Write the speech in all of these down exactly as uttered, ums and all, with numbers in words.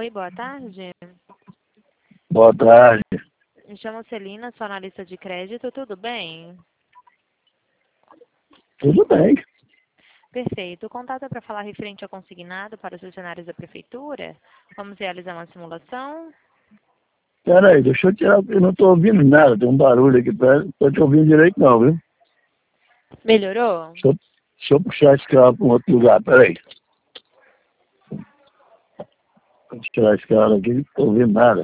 Oi, boa tarde. Boa tarde. Me chamo Celina, sou analista de crédito, tudo bem? Tudo bem. Perfeito. O contato é para falar referente ao consignado para os funcionários da prefeitura. Vamos realizar uma simulação. Peraí, deixa eu tirar, porque eu não estou ouvindo nada, tem um barulho aqui perto, não estou te ouvindo direito não, viu? Melhorou? Deixa eu, deixa eu puxar esse carro para um outro lugar, peraí. Vou tirar esse cara aqui, não estou ouvindo nada.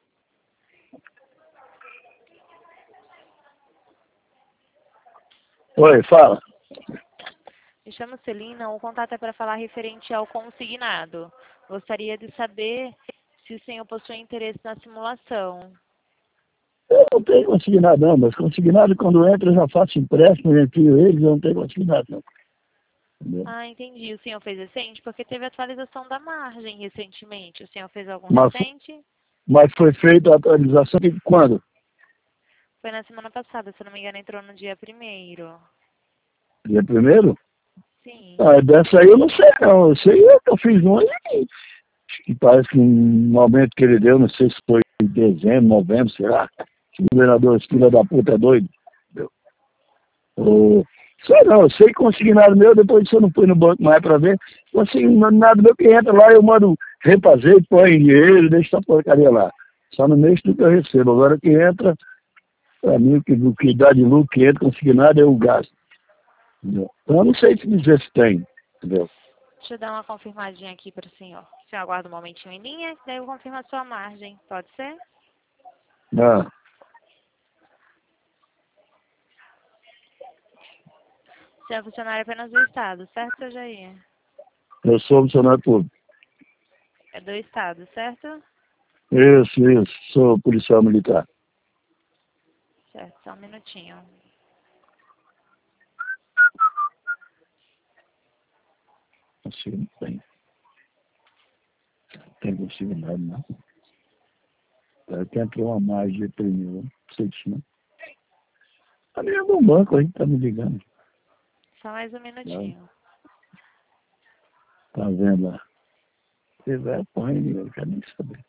Oi, fala. Me chamo Celina, o contato é para falar referente ao consignado. Gostaria de saber se o senhor possui interesse na simulação. Eu não tenho consignado não, mas consignado quando entra eu já faço empréstimo, eu enfio eles, eu não tenho consignado não. Entendeu? Ah, entendi. O senhor fez recente? Porque teve atualização da margem recentemente. O senhor fez algum Mas, recente? mas foi feita a atualização de quando? Foi na semana passada, se eu não me engano, entrou no dia primeiro. Dia primeiro? Sim. Ah, dessa aí eu não sei não, eu sei que eu fiz um e que parece que um momento que ele deu, não sei se foi em dezembro, novembro, será? O governador, esse filho da puta é doido. Entendeu? Ou, sei não, eu sei que consignado meu, depois disso eu não fui no banco mais pra ver. Consignado meu que entra lá, eu mando refazer, põe dinheiro, deixa essa porcaria lá. Só no mês tudo que eu recebo. Agora que entra, pra mim, o que, o que dá de lucro que entra consignado é o gasto. Entendeu? Então eu não sei te dizer se tem, entendeu? Deixa eu dar uma confirmadinha aqui para o senhor. O senhor aguarda um momentinho em linha, daí eu confirmo a sua margem. Pode ser? Não, O senhor é funcionário apenas do Estado, certo, seu Jair? eu sou funcionário público. É do Estado, certo? Isso, isso, sou policial militar. Certo, só um minutinho. Consigo, não tem. Tem possibilidade, não. É que entrou uma margem de primeiro. Não sei disso, não. Tá ligando um banco aí, tá me ligando. Só mais um minutinho. Tá vendo lá? Se tiver, põe, eu não quero nem saber.